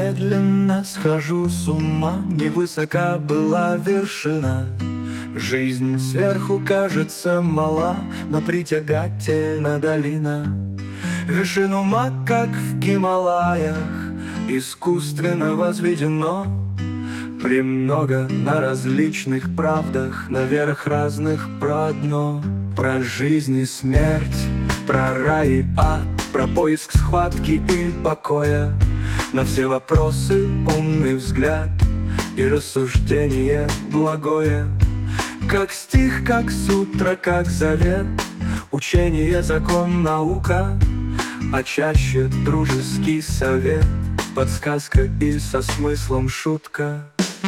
медленно схожу с ума, невысока была вершина. Жизнь сверху кажется мала, но притягательна долина. Вершин ума, как в Гималаях, искусственно возведено. Премного на различных правдах, наверх разных про одно. Про жизнь и смерть, про рай и ад, про поиск схватки и покоя. На все вопросы умный взгляд и рассуждение благое. Как стих, как сутра, как завет, учение, закон, наука, а чаще дружеский совет, подсказка и со смыслом шутка.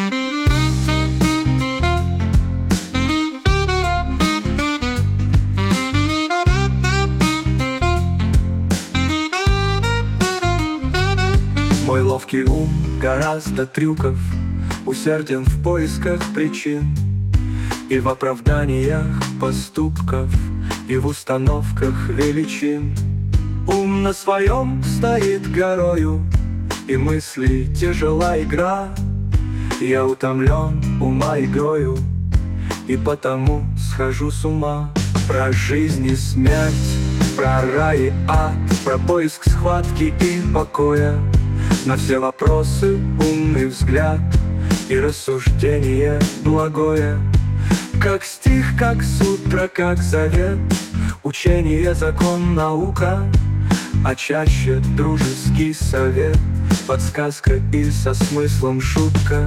Мой ловкий ум гораздо трюков, усерден в поисках причин и в оправданиях поступков, и в установках величин. Ум на своем стоит горою, и мысли тяжела игра. Я утомлен ума игрою, и потому схожу с ума. Про жизнь и смерть, про рай и ад, про поиск схватки и покоя. На все вопросы умный взгляд и рассуждение благое. Как стих, как сутра, как завет, учение, закон, наука, а чаще дружеский совет, подсказка и со смыслом шутка.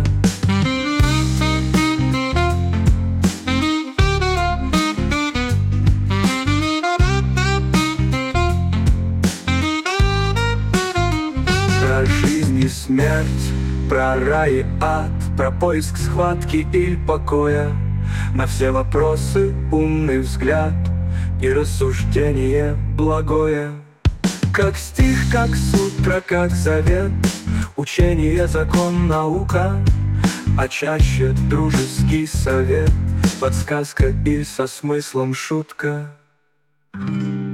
Про жизнь и смерть, про рай и ад, про поиск схватки и покоя. На все вопросы умный взгляд и рассуждение благое. Как стих, как сутра, как завет, учение, закон, наука, а чаще дружеский совет, подсказка и со смыслом шутка.